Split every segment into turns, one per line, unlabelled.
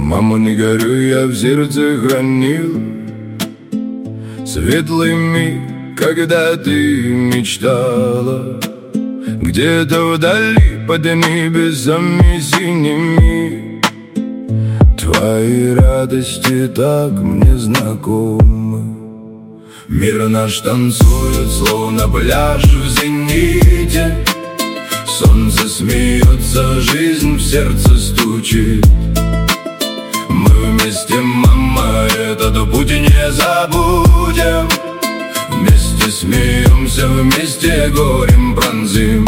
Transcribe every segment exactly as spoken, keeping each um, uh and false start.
Мама, не горю, я в сердце хранил светлый миг, когда ты мечтала. Где-то вдали под небесами синими твои радости так мне знакомы. Мир наш танцует, словно пляж в зените. Солнце смеется, жизнь в сердце стучит. Мы вместе, мама, этот путь не забудем. Вместе смеемся, вместе горем пронзим.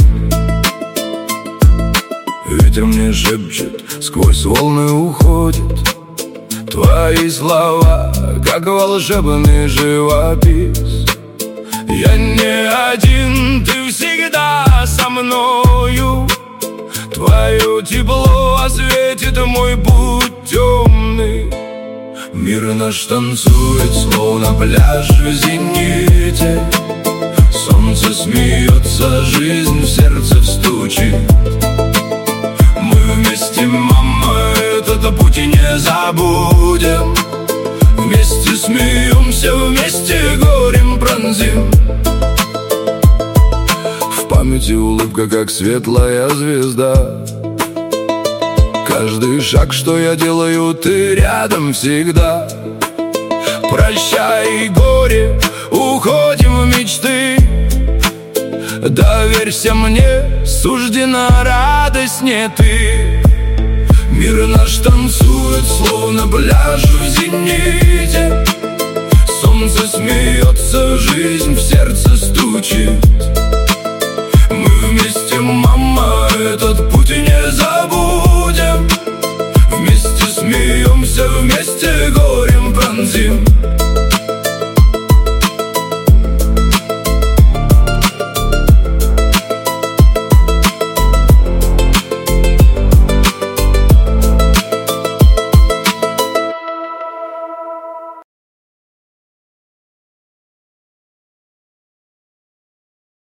Ветер мне шепчет, сквозь волны уходит твои слова, как волшебный живопис. Я не один, ты всегда со мною. Твое тепло осветит мой путь темный. Мир наш танцует, словно пляж в зените. Солнце смеется, жизнь в сердце стучит. Мы вместе, мама, этот путь не забудем. Вместе смеемся, вместе горем пронзим. В памяти улыбка, как светлая звезда. Каждый шаг, что я делаю, ты рядом всегда. Прощай горе, уходим в мечты. Доверься мне, суждена радость не ты. Мир наш танцует,